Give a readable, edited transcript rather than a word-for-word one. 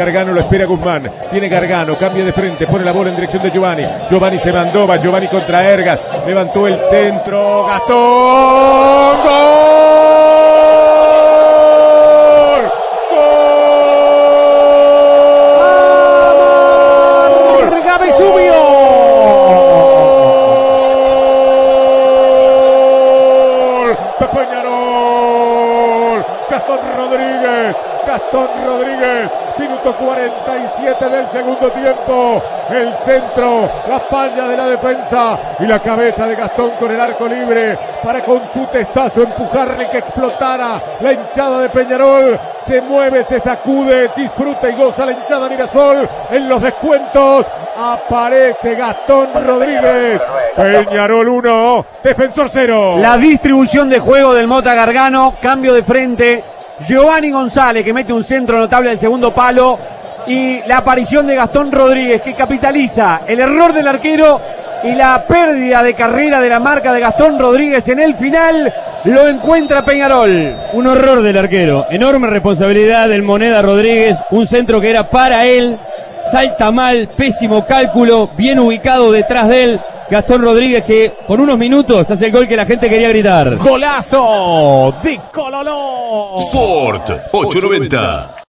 Gargano, lo espera Guzmán. Viene Gargano, cambia de frente, pone la bola en dirección de Giovanni. Giovanni se mandó, va Giovanni contra Ergas. Levantó el centro. Gastón. ¡Gol! ¡Gol! ¡Marga Vesubio! Peñarol. Gastón Rodríguez, minuto 47 del segundo tiempo. El centro, la falla de la defensa y la cabeza de Gastón con el arco libre para con su testazo empujarle que explotara la hinchada de Peñarol. Se mueve, se sacude, disfruta y goza la hinchada Mirasol. En los descuentos aparece Gastón Rodríguez. Peñarol 1, Defensor 0. La distribución de juego del Mota Gargano, cambio de frente. Giovanni González que mete un centro notable al segundo palo y la aparición de Gastón Rodríguez que capitaliza el error del arquero y la pérdida de carrera de la marca de Gastón Rodríguez en el final. Lo encuentra Peñarol. Un horror del arquero, enorme responsabilidad del Moneda Rodríguez, un centro que era para él, salta mal, pésimo cálculo, bien ubicado detrás de él. Gastón Rodríguez que por unos minutos hace el gol que la gente quería gritar. Golazo de Cololó. Sport 890.